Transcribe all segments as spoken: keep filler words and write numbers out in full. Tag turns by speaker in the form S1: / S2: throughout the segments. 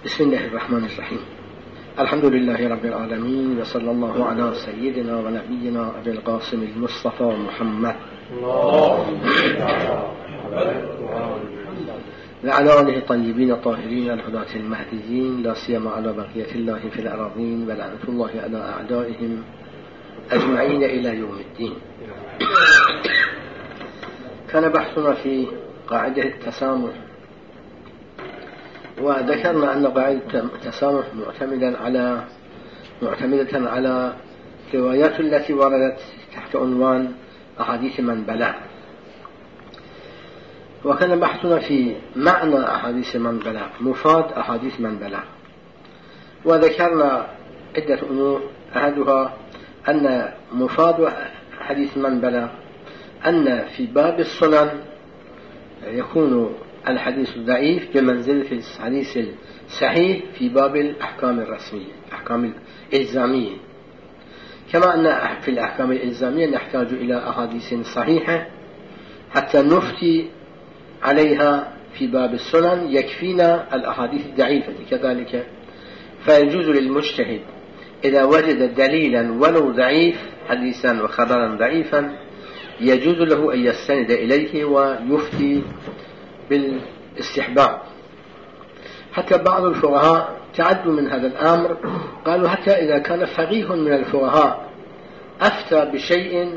S1: بسم الله الرحمن الرحيم. الحمد لله رب العالمين، وصلى الله على سيدنا ونبينا أبي القاسم المصطفى محمد وعلى آله الطيبين الطاهرين الهداة المهديين، لا سيما على بقية الله في الأراضين، ولعنة الله على أعدائهم أجمعين إلى يوم الدين. كان بحثنا في قاعدة التسامح، وذكرنا أن قاعدة التسامح معتمدا على معتمدة على روايات التي وردت تحت عنوان أحاديث من بلغ. وكان بحثنا في معنى أحاديث من بلغ، مفاد أحاديث من بلغ، وذكرنا عدة أمور. أحدها أن مفاد حديث من بلغ أن في باب السنن يكون الحديث الضعيف بمنزلة الحديث الصحيح في باب الأحكام الرسمية، الأحكام الإلزامية، كما أن في الأحكام الإلزامية نحتاج إلى أحاديث صحيحة حتى نفتي عليها. في باب السنن يكفينا الأحاديث الضعيفة كذلك، فيجوز للمجتهد إذا وجد دليلا ولو ضعيف، حديثا وخبرا ضعيفا، يجوز له أن يستند إليه ويفتي بالاستحباب. حتى بعض الفقهاء تعدوا من هذا الأمر، قالوا حتى إذا كان فقيه من الفقهاء أفتى بشيء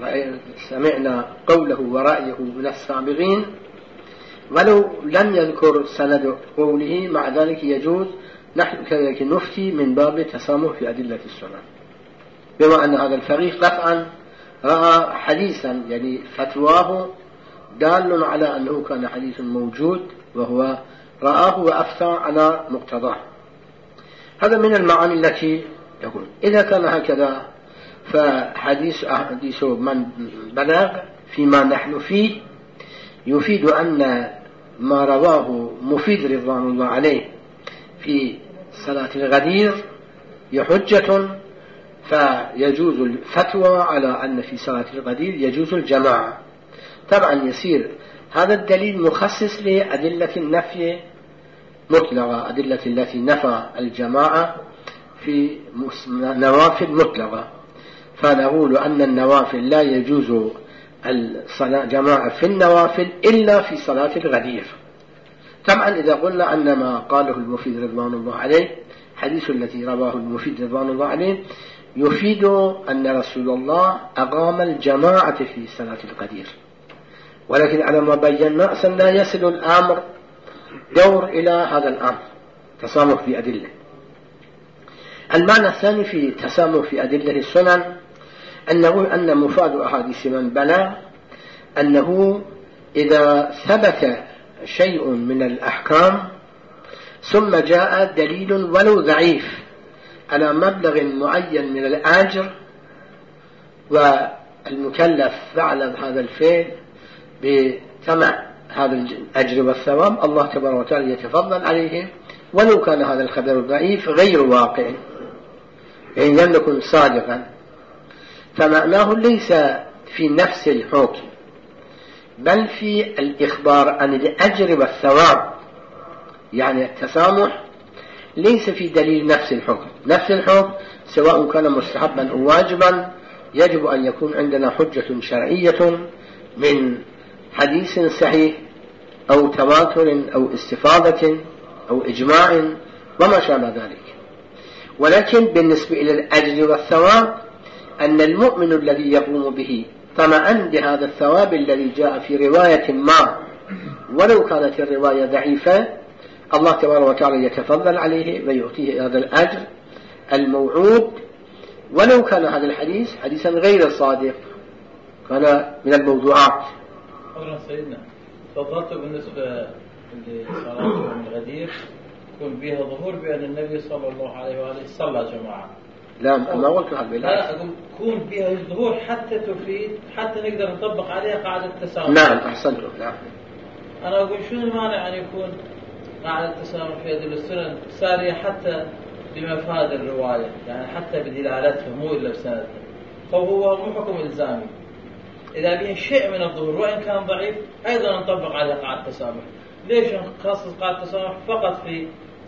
S1: سمعنا قوله ورأيه من السابقين ولو لم يذكر سند قوله، مع ذلك يجوز نحن كذلك نفتي من باب التسامح في أدلة السنن، بما أن هذا الفقيه قطعا رأى حديثا، يعني فتواه دال على أنه كان حديث موجود وهو رآه وأفتى على مقتضاه. هذا من المعاني التي يقول إذا كان هكذا فحديث أحاديث من بلغ فيما نحن فيه يفيد أن ما رواه مفيد رضوان الله عليه في صلاة الغدير حجة، فيجوز الفتوى على أن في صلاة الغدير يجوز الجماعة. طبعا يصير هذا الدليل مخصص لأدلة النفي مطلقة، أدلة التي نفى الجماعة في نوافل مطلقة، فنقول أن النوافل لا يجوز الصلاة جماعة في النوافل إلا في صلاة الغدير. طبعا إذا قلنا أن ما قاله المفيد رضوان الله عليه، حديث الذي رواه المفيد رضوان الله عليه يفيد أن رسول الله أقام الجماعة في صلاة الغدير، ولكن على ما بينا أصلا لا يصل الأمر دور إلى هذا الأمر تسامح في أدلة. المعنى الثاني في تسامح في أدلة السنن أنه أن مفاد أحاديث من بلغ أنه إذا ثبت شيء من الأحكام ثم جاء دليل ولو ضعيف على مبلغ معين من الأجر، والمكلف فعل هذا الفعل بتمع هذا الأجر والثواب، الله تبارك وتعالى يتفضل عليه ولو كان هذا الخبر الضعيف غير واقع، يعني لم يكن صادقا. فمعناه ليس في نفس الحكم بل في الإخبار عن الأجر والثواب، يعني التسامح ليس في دليل نفس الحكم. نفس الحكم سواء كان مستحبا أو واجبا يجب أن يكون عندنا حجة شرعية من حديث صحيح أو تواتر أو استفاضة أو إجماع وما شابه ذلك. ولكن بالنسبة إلى الأجر والثواب أن المؤمن الذي يقوم به طمعا بهذا الثواب الذي جاء في رواية ما ولو كانت الرواية ضعيفة، الله تبارك وتعالى يتفضل عليه ويعطيه هذا الأجر الموعود، ولو كان هذا الحديث حديثا غير صادق، كان من الموضوعات.
S2: أولا سيدنا تفضلت بالنسبة لصلاة الغدير يكون بها ظهور بأن النبي صلى الله عليه وآله صلى جماعة.
S1: لا ما قلت هذا،
S2: لا أقول كون بها ظهور حتى تفيد، حتى نقدر نطبق عليها قاعدة التسامح.
S1: نعم أحسنتم. نعم
S2: أنا أقول شو المانع أن يكون قاعدة التسامح في هذه السنن سارية حتى بمفاد الرواية، يعني حتى بدلالتها مو إلا بسندها، فهو مو حكم إلزامي. إذا به شيء من الظهور وإن كان ضعيف أيضا نطبق عليه قاعدة التسامح. ليش نخصص قاعدة التسامح فقط في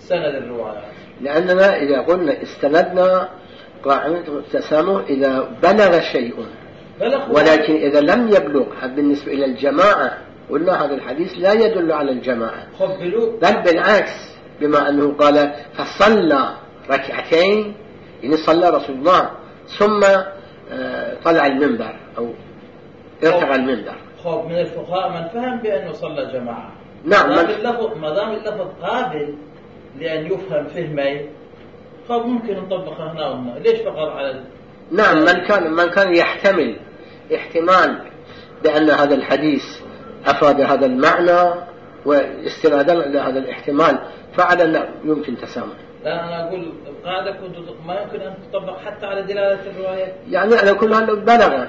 S2: سند الروايات.
S1: لأننا إذا قلنا استندنا قاعدة التسامح إذا بلغ شيء، ولكن إذا لم يبلغ بالنسبة إلى الجماعة قلنا هذا الحديث لا يدل على الجماعة، بل بالعكس، بما أنه قال فصلى ركعتين، يعني صلى رسول الله ثم طلع المنبر أو ارتقى المنبر.
S2: خب من الفقهاء من فهم بأنه صلى جماعة.
S1: نعم.
S2: ما دام اللفظ ما دام اللفظ قابل لأن يفهم فهمين، خب ممكن نطبقه هنا وهنا. ليش فقط على؟
S1: نعم. من كان من كان يحتمل احتمال بأن هذا الحديث أفاد هذا المعنى واستنادا إلى هذا الاحتمال فعلا يمكن تسامح.
S2: لا أنا أقول القاعدة كنت ما يمكن أن تطبق حتى على دلالة الرواية.
S1: يعني أنا كل هذا بلغ،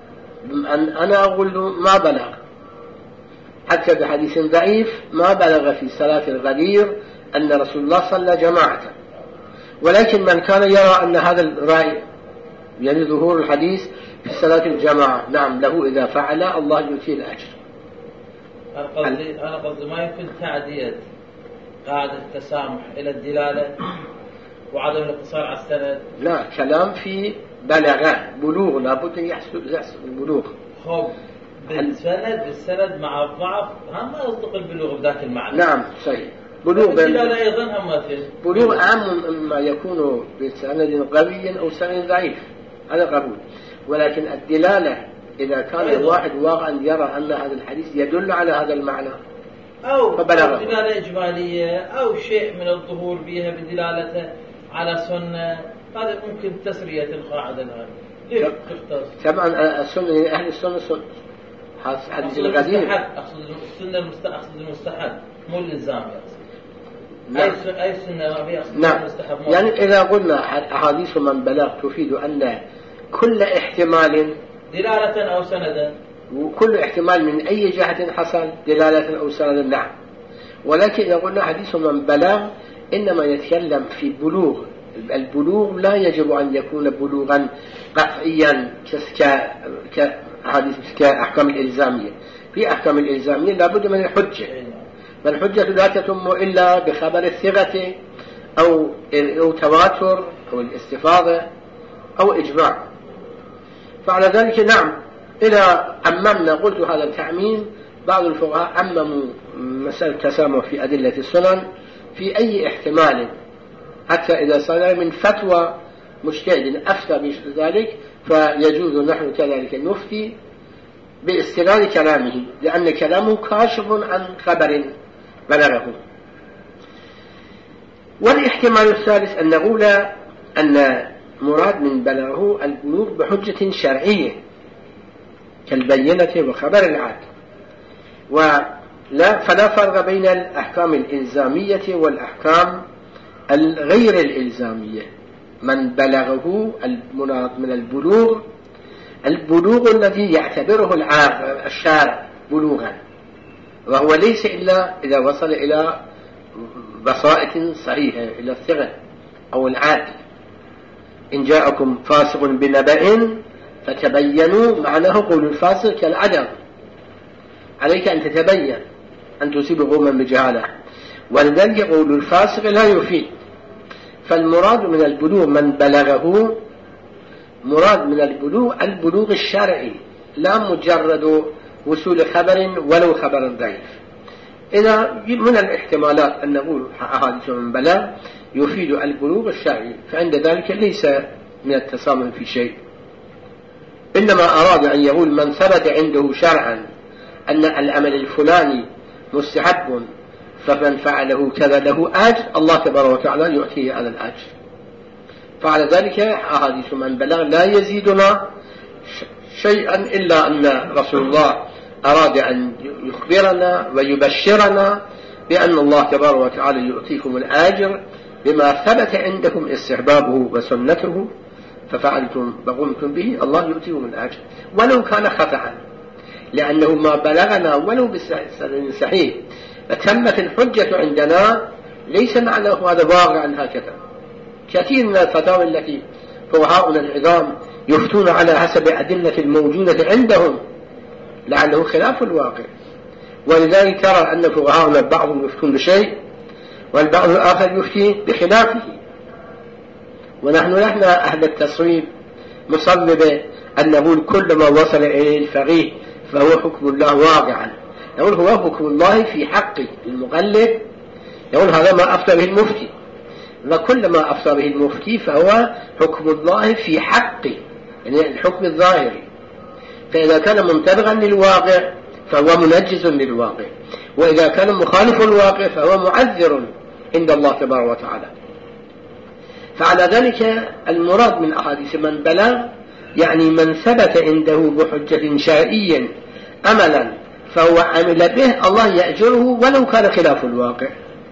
S1: أنا أقول له ما بلغ، حتى بحديث ضعيف ما بلغ في صلاة الغدير أن رسول الله صلى جماعة، ولكن من كان يرى أن هذا الرأي يعني ظهور الحديث في صلاة الجماعة نعم له إذا فعل الله يؤتيه الأجر.
S2: أنا قصدي أنا قصدي ما يمكن تعدية قاعدة التسامح إلى الدلالة وعدم الاقتصار على السند.
S1: لا، كلام في بلغة بلوغ، لابد أن يحصل البلوغ.
S2: خب بالسند بالسند مع الضعف هم ما يصدق البلوغ بذاك المعنى.
S1: نعم صحيح. بلوغ
S2: الدلالة أيضا هم في
S1: بلوغ عام ما يكون بسند قوي أو سند ضعيف، هذا قبول، ولكن الدلالة إذا كان الواحد واقعا يرى أن هذا الحديث يدل على هذا المعنى
S2: أو دلالة إجمالية أو شيء من الظهور بها بدلالته على سنة، هذا ممكن تسرية القاعدة هذه. ليش تختص؟
S1: طبعا السنة أهل السنة سنة حديث الغدير.
S2: أقصد السنة المستحب، أقصد المستحب مو الإلزام. نعم. أي أي سنة ربيع
S1: نعم.
S2: مستحب.
S1: يعني إذا قلنا أحاديث من بلغ تفيد أن كل احتمال
S2: دلالة أو سندا،
S1: وكل احتمال من أي جهة حصل دلالة أو سندا نعم، ولكن إذا قلنا حديث من بلغ إنما يتكلم في بلوغ. البلوغ لا يجب أن يكون بلوغا قطعيا كحديث كأحكام الإلزامية. في أحكام الإلزامية لابد من الحجة، فالحجة لا تتم إلا بخبر الثقة أو أو تواتر أو الاستفاضة أو إجماع. فعلى ذلك نعم إذا عممنا، قلت هذا التعميم بعض الفقهاء عمموا مسألة التسامح في أدلة السنن في أي احتمال، حتى إذا صار من فتوى مجتهد أفتى بذلك فيجوز نحن كذلك نفتي باستناد كلامه، لأن كلامه كاشف عن خبر بلغه. والاحتمال الثالث أن نقول أن مراد من بلغه البلوغ بحجة شرعية كالبينة وخبر العادل، ولا فلا فرق بين الأحكام الإلزامية والأحكام الغير الإلزامية. من بلغه المراد من البلوغ البلوغ الذي يعتبره الشارع بلوغا، وهو ليس إلا إذا وصل إلى بصائر صحيحة إلى الثقة أو العادل. إن جاءكم فاسق بنبأ فتبينوا، معناه قول الفاسق كالعدم، عليك أن تتبين أن تصيب قوما بجهالة، ولذلك قول الفاسق لا يفيد. فالمراد من البلوغ من بلغه مراد من البلوغ البلوغ الشرعي، لا مجرد وصول خبر ولو خبر ضعيف. إذا من الاحتمالات أن نقول أحاديث من بلغ يفيد البلوغ الشرعي، فعند ذلك ليس من التسامح في شيء، إنما أراد أن يقول من ثبت عنده شرعا أن الأمل الفلاني مستحب فمن فعله كذا له أجر، الله تبارك وتعالى يؤتيه هذا الأجر. فعلى ذلك أحاديث من بلغ لا يزيدنا شيئا إلا أن رسول الله أراد أن يخبرنا ويبشرنا بأن الله تبارك وتعالى يؤتيكم الأجر بما ثبت عندكم استحبابه وسنته ففعلتم وقمتم به، الله يؤتيكم الأجر ولو كان خطأ، لأنه ما بلغنا ولو بسند صحيح فتمت الحجة عندنا، ليس معناه هذا واقعا هكذا. كثير من الفتاوى التي فقهاؤنا العظام يفتون على حسب أدلة الموجودة عندهم لعله خلاف الواقع، ولذلك ترى أن فقهاؤنا بعضهم يفتون بشيء والبعض الآخر يفتي بخلافه. ونحن نحن أهل التصويب مصوبة أن نقول كل ما وصل إليه الفقيه فهو حكم الله واقعا، نقول هو حكم الله في حق المقلد، نقول هذا ما أفتى به المفتي، وكل ما أفتى به المفتي فهو حكم الله في حقه، يعني الحكم الظاهري. فإذا كان منتبغا للواقع فهو منجز للواقع، وإذا كان مخالف الواقع فهو معذر عند الله تبارك وتعالى. فعلى ذلك المراد من أحاديث من بلغ يعني من ثبت عنده بحجة شرعية أملا فهو عمل به الله يأجره ولو كان خلاف الواقع،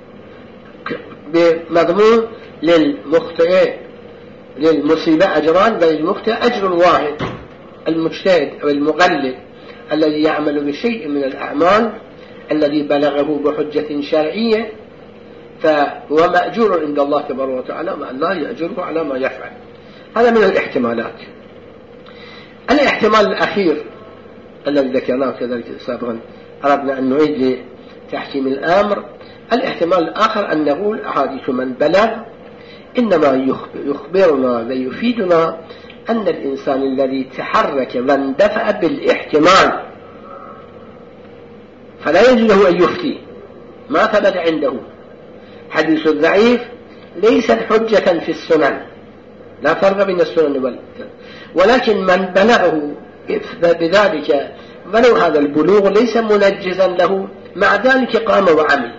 S1: بمضمون للمخطئ للمصيبة أجران بل المخطئ أجر واحد. المجتهد أو المقلد الذي يعمل بشيء من الأعمال الذي بلغه بحجة شرعية فهو مأجور عند الله تبارك وتعالى، ما الله يأجره على ما يفعل. هذا من الاحتمالات. الاحتمال الأخير الذي ذكرناه كذلك سابقا أردنا أن نعيد لتحكيم الأمر. الاحتمال الآخر أن نقول أحاديث من بلغ إنما يخبرنا ويفيدنا أن الإنسان الذي تحرك واندفع بالاحتمال فلا يجوز له أن يفتي ما ثبت عنده. حديث الضعيف ليست حجة في السنن، لا فرق بين السنن والكتاب، ولكن من بلغه بذلك ولو هذا البلوغ ليس منجزا له، مع ذلك قام وعمل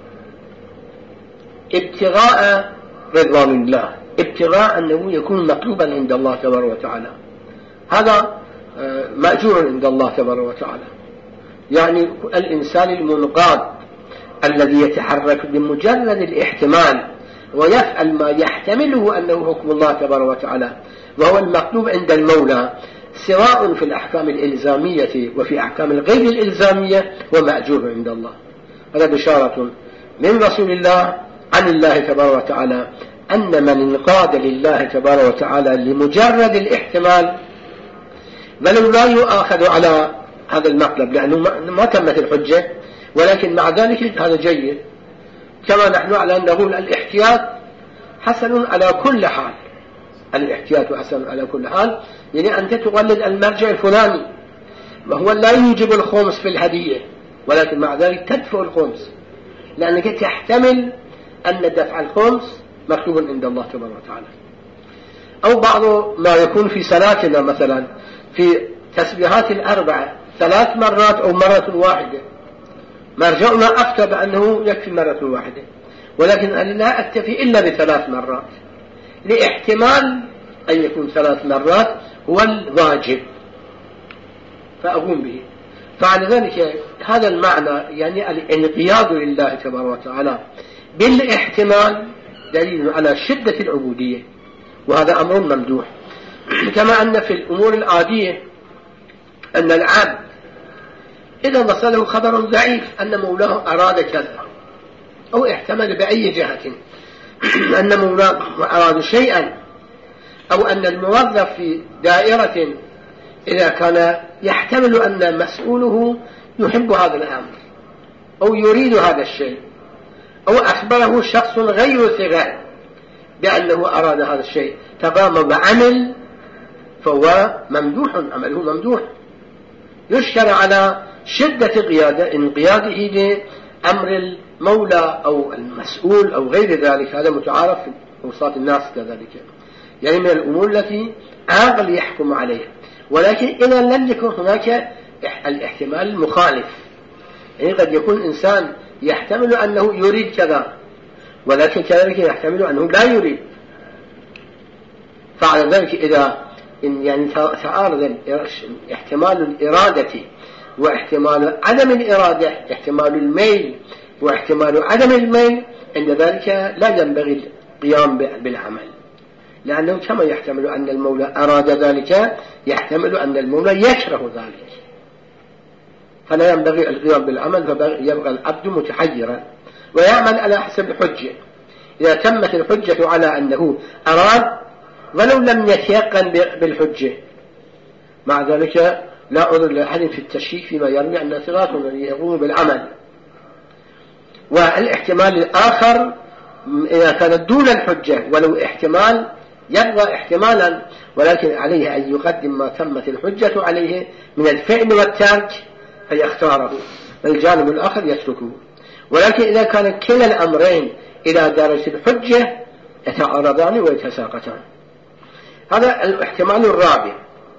S1: ابتغاء رضوان الله، ابتغاء أنه يكون مطلوبا عند الله تبارك وتعالى، هذا مأجور عند الله تبارك وتعالى. يعني الإنسان المنقاد الذي يتحرك بمجرد الاحتمال ويفعل ما يحتمله أنه حكم الله تبارك وتعالى وهو المطلوب عند المولى، سواء في الأحكام الإلزامية وفي أحكام الغير الإلزامية، ومأجور عند الله. هذا بشارة من رسول الله عن الله تبارك وتعالى أن من انقاد لله تبارك وتعالى لمجرد الاحتمال ولو لا يؤاخذ على هذا المطلب لأنه ما تمت الحجة، ولكن مع ذلك هذا جيد. كما نحن على أن نقول الاحتياط حسن على كل حال، الاحتياط حسن على كل حال، يعني أنت تقلد المرجع الفلاني وهو لا يوجب الخمس في الهدية، ولكن مع ذلك تدفع الخمس لأنك تحتمل أن دفع الخمس مكتوب عند الله تبارك وتعالى. أو بعض ما يكون في صلاتنا مثلا في تسبيحات الأربعة ثلاث مرات أو مرة واحدة، مرجعنا أفتى بأنه يكفي مرة واحدة، ولكن أنا لا أكتفي إلا بثلاث مرات لاحتمال أن يكون ثلاث مرات هو الواجب فأقوم به. فعلى ذلك هذا المعنى يعني الانقياد لله تبارك وتعالى بالاحتمال دليل على شدة العبودية، وهذا أمر ممدوح. كما أن في الأمور العادية أن العبد إذا وصله خبر ضعيف أن مولاه أراد كذا أو احتمل بأي جهة أن مولاه أراد شيئا، أو أن الموظف في دائرة إذا كان يحتمل أن مسؤوله يحب هذا الأمر أو يريد هذا الشيء، أو أخبره شخص غير ثقة بأنه أراد هذا الشيء فقام وعمل فهو ممدوح، عمله ممدوح، يشكر على شدة قيادة انقياده لأمر المولى أو المسؤول أو غير ذلك. هذا متعارف في أوساط الناس كذلك، يعني من الأمور التي عاقل يحكم عليها. ولكن إذا لم يكن هناك الاحتمال المخالف، يعني قد يكون إنسان يحتمل أنه يريد كذا ولكن كذلك يحتمل أنه لا يريد، فعلى ذلك إذا إن يعني تعارض احتمال الإرادة واحتمال عدم الإرادة، احتمال الميل واحتمال عدم الميل، عند ذلك لا ينبغي القيام بالعمل، لأنه كما يحتمل أن المولى أراد ذلك يحتمل أن المولى يكره ذلك، فلا ينبغي القيام بالعمل، فيبقى العبد متحيرا ويعمل على حسب الحجة. إذا تمت الحجة على أنه أراد ولو لم يتيقن بالحجة، مع ذلك لا عذر لأحد في التشكيك فيما يروي عن ثقات الذي يقوم بالعمل. والاحتمال الآخر إذا كانت دون الحجة ولو احتمال يبغى احتمالا، ولكن عليه أن يقدم ما تمت الحجة عليه من الفعل والترك فيختاره، الجانب الآخر يتركه. ولكن إذا كان كلا الأمرين إلى درجة الحجة يتعارضان ويتساقطان. هذا الاحتمال الرابع.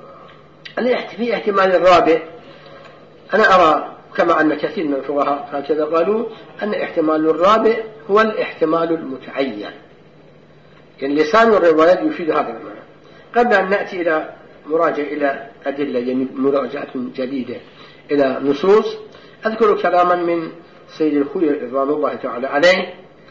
S1: في احتمال الرابع أنا أرى كما أن كثير من الفقهاء هكذا قالوا أن احتمال الرابع هو الاحتمال المتعين، يعني لسان الروايات يفيد هذا المعنى. قبل أن نأتي إلى مراجعة إلى أدلة، يعني مراجعة جديدة إلى نصوص، أذكر كلاما من سيد الخوي رضوان الله تعالى عليه،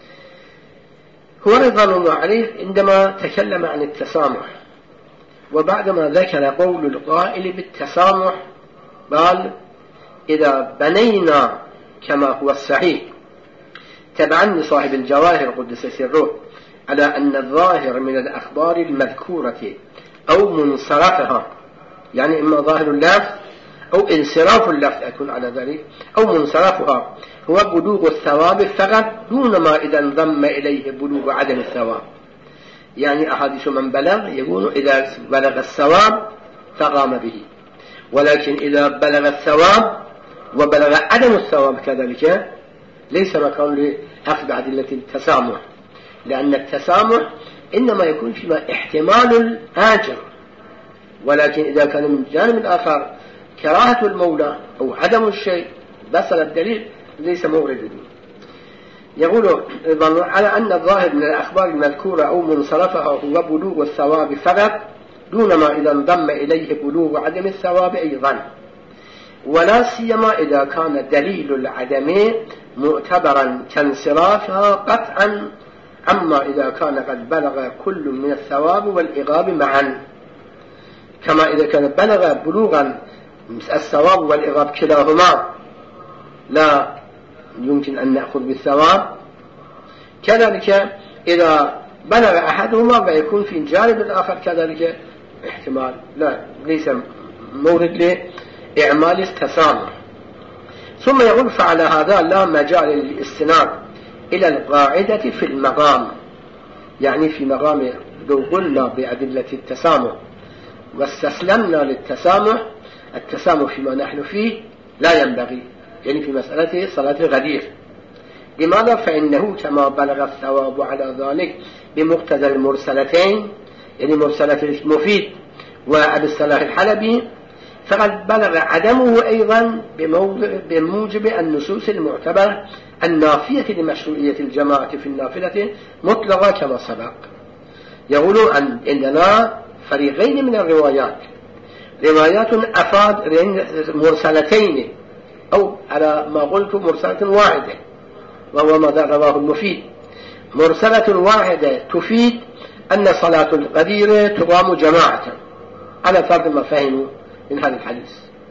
S1: هو رضوان الله عليه عندما تكلم عن التسامح، وبعدما ذكر قول القائل بالتسامح قال: إذا بنينا كما هو الصحيح تبعا لصاحب الجواهر قدس سره على أن الظاهر من الأخبار المذكورة أو منصرفها، يعني إما ظاهر اللفظ أو انصراف اللفظ أكون على ذلك، أو منصرفها هو بلوغ الثواب فقط دون ما إذا انضم إليه بلوغ عدم الثواب. يعني أحاديث من بلغ يقول إذا بلغ الثواب فقام به، ولكن إذا بلغ الثواب وبلغ عدم الثواب كذلك ليس مكان لأخذ أدلة التسامح، لأن التسامح إنما يكون فيما احتمال الآجر، ولكن إذا كان من الجانب الآخر كراهة المولى أو عدم الشيء بصل الدليل ليس مورد. يقول على أن الظاهر من الأخبار المذكورة أو منصرفها هو بلوغ الثواب فقط دون ما إذا انضم إليه بلوغ عدم الثواب أيضا، ولا سيما إذا كان دليل العدم معتبرا كانصرافها قطعا، أما إذا كان قد بلغ كل من الثواب والعقاب معا، كما إذا كان بلغ بلوغا الثواب والعقاب كلاهما لا يمكن أن نأخذ بالثواب، كذلك إذا بلغ أحدهما فيكون في الجانب الآخر كذلك احتمال لا ليس مورد لإعمال التسامح. ثم يقول: فعلى هذا لا مجال للاستناد إلى القاعدة في المقام، يعني في مقام لو قلنا بأدلة التسامح واستسلمنا للتسامح، التسامح فيما نحن فيه لا ينبغي، يعني في مسألة صلاة الغدير. لماذا؟ فإنه كما بلغ الثواب على ذلك بمقتضى المرسلتين، يعني مرسلة المفيد وأبي الصلاح الحلبي، فقد بلغ عدمه أيضا بموجب النصوص المعتبرة النافية لمشروعية الجماعة في النافلة مطلقة كما سبق. يقول أن عندنا فريقين من الروايات، روايات أفاد مرسلتين أو على ما قلت مرسلة واحدة وهو ما رواه المفيد. مرسلة واحدة تفيد أن صلاة الغدير تقام جماعة على فرض ما فهموا من هذا الحديث.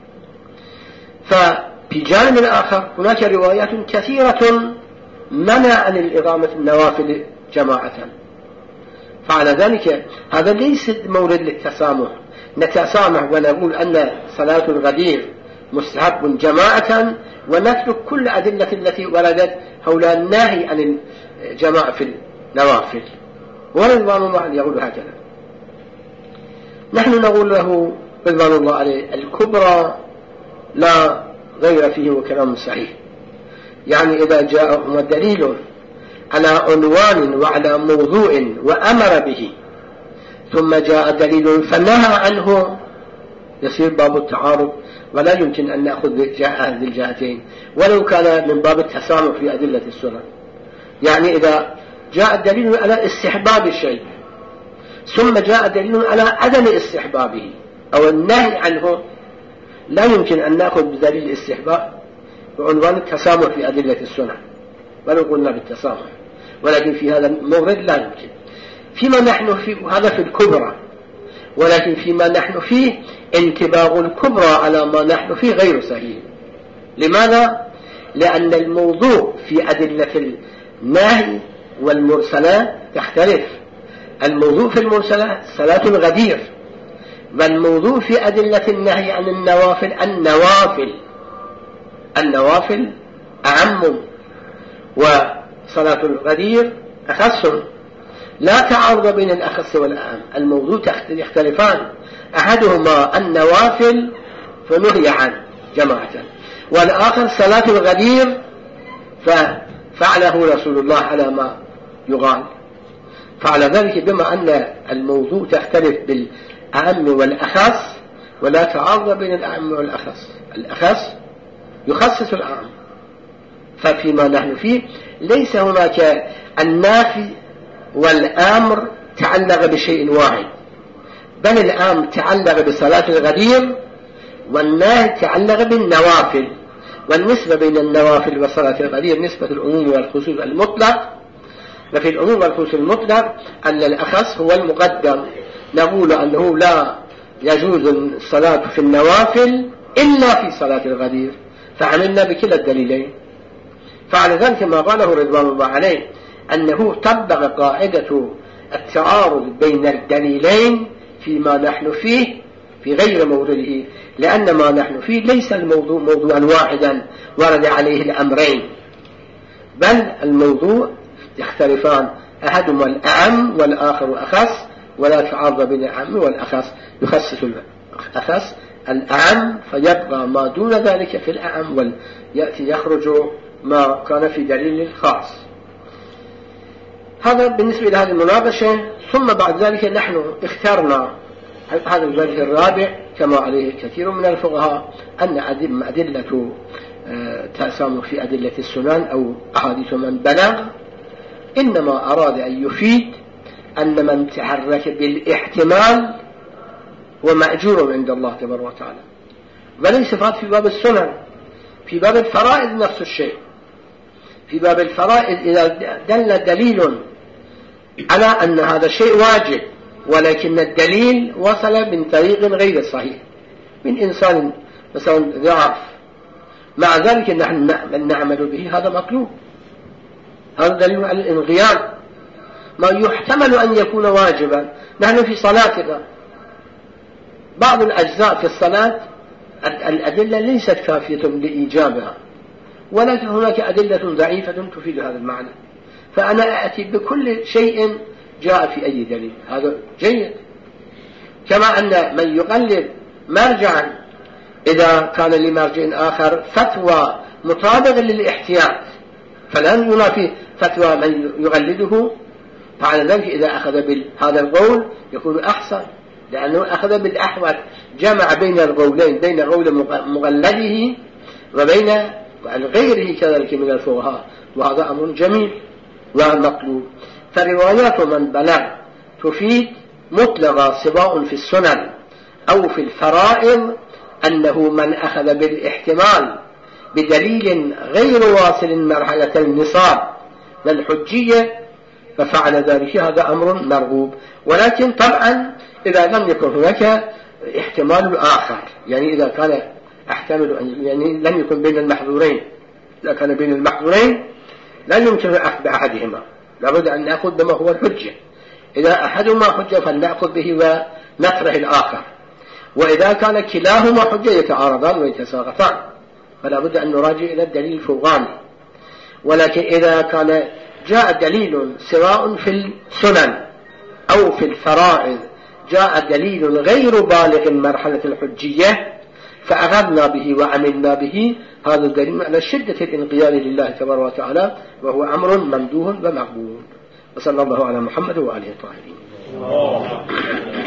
S1: ففي جانب الآخر هناك روايات كثيرة منع عن الإقامة النوافل جماعة، فعلى ذلك هذا ليس مورد للتسامح. نتسامح ونقول أن صلاة الغدير مستحب جماعة ونترك كل أدلة التي وردت حول النهي عن الجماعة في النوافل، ورضوان الله عليه يقول هكذا. نحن نقول له رضوان الله عليه الكبرى لا غير فيه وكلام صحيح، يعني إذا جاء دليل على عنوان وعلى موضوع وأمر به ثم جاء دليل فنهى عنه يصير باب التعارض، ولا يمكن أن نأخذ هذه الجهتين ولو كان من باب التسامح في أدلة السنة. يعني إذا جاء دليل على استحباب الشيء ثم جاء دليل على عدم استحبابه أو النهي عنه، لا يمكن أن نأخذ بدليل الاستحباب بعنوان التسامح في أدلة السنة ولو قلنا بالتسامح، ولكن في هذا المورد لا يمكن. فيما نحن فيه هذا في الكبرى، ولكن فيما نحن فيه انتباه الكبرى على ما نحن فيه غير صحيح. لماذا؟ لأن الموضوع في أدلة النهي والمرسلات تختلف. الموضوع في المرسلات صلاة الغدير، والموضوع في أدلة النهي عن النوافل النوافل النوافل أعم وصلاة الغدير أخص، لا تعارض بين الأخص والأعم، الموضوع يختلفان، أحدهما النوافل فنهي عنه جماعة، والآخر صلاة الغدير ففعله رسول الله على ما يقال. فعلى ذلك بما أن الموضوع تختلف بالأعم والأخص ولا تعارض بين الأعم والأخص، الأخص يخصص الأعم، ففيما نحن فيه ليس هناك النافي والآمر تعلق بشيء واحد، بل الآمر تعلق بصلاة الغدير والنهي تعلق بالنوافل، والنسبة بين النوافل وصلاة الغدير نسبة العموم والخصوص المطلق. وفي العموم والخصوص المطلق أن الأخص هو المقدم، نقول أنه لا يجوز الصلاة في النوافل إلا في صلاة الغدير، فعملنا بكلا الدليلين. فعلى ذلك ما قاله رضوان الله عليه أنه طبق قاعدة التعارض بين الدليلين فيما نحن فيه في غير موضوعه، لأن ما نحن فيه ليس الموضوع موضوعا واحدا ورد عليه الأمرين، بل الموضوع يختلفان، أحدهما الأعم والآخر أخص، ولا تعارض بين الأعم والأخص، يخصص الأخص الأعم فيبقى ما دون ذلك في الأعم، ويأتي يخرج ما كان في دليل خاص. هذا بالنسبة لهذه المناقشة. ثم بعد ذلك نحن اخترنا هذا الوجه الرابع كما عليه كثير من الفقهاء، أن أدلة تأسام في أدلة السنن أو أحاديث من بلغ إنما أراد أن يفيد أن من تحرك بالاحتمال ومأجور عند الله تبارك وتعالى، وليس فقط في باب السنن، في باب الفرائض نفس الشيء. في باب الفرائض إذا دل دليل على أن هذا الشيء واجب ولكن الدليل وصل من طريق غير صحيح من إنسان مثلا ضعف، مع ذلك نحن نعمل به، هذا مطلوب، هذا دليل على الانقياد. ما يحتمل أن يكون واجبا، نحن في صلاتنا بعض الأجزاء في الصلاة الأدلة ليست كافية لإيجابها، ولكن هناك أدلة ضعيفة تفيد هذا المعنى، فأنا أأتي بكل شيء جاء في أي دليل، هذا جيد. كما أن من يقلد مرجعا إذا كان لمرجع آخر فتوى مطابقة للاحتياط فلن ينافي فتوى من يقلده، فعلى ذلك إذا أخذ بهذا القول يكون أحسن، لأنه أخذ بالأحوط، جمع بين القولين، بين قول مقلده وبين غيره كذلك من الفقهاء، وهذا أمر جميل ومطلوب. فروايات من بلغ تفيد مطلقة سواء في السنن أو في الفرائض أنه من أخذ بالاحتمال بدليل غير واصل مرحلة النصاب والحجية ففعل ذلك، هذا أمر مرغوب. ولكن طبعا إذا لم يكن هناك احتمال آخر، يعني إذا كان احتمل يعني لم يكن بين المحظورين، إذا كان بين المحظورين لا يمكن الأخذ بأحدهما، لابد أن نأخذ بما هو الحجة، إذا أحدهما حجة فلنأخذ به ونكره الآخر، وإذا كان كلاهما حجة يتعارضان ويتساقطان فلا بد أن نراجع إلى الدليل الفوقاني. ولكن إذا كان جاء دليل سواء في السنن أو في الفرائض جاء دليل غير بالغ مرحلة الحجية فأخذنا به وعملنا به، هذا الدليل على شدة الانقياد لله تبارك وتعالى، وهو أمر ممدوح ومقبول. وصلى الله على محمد وآله الطاهرين.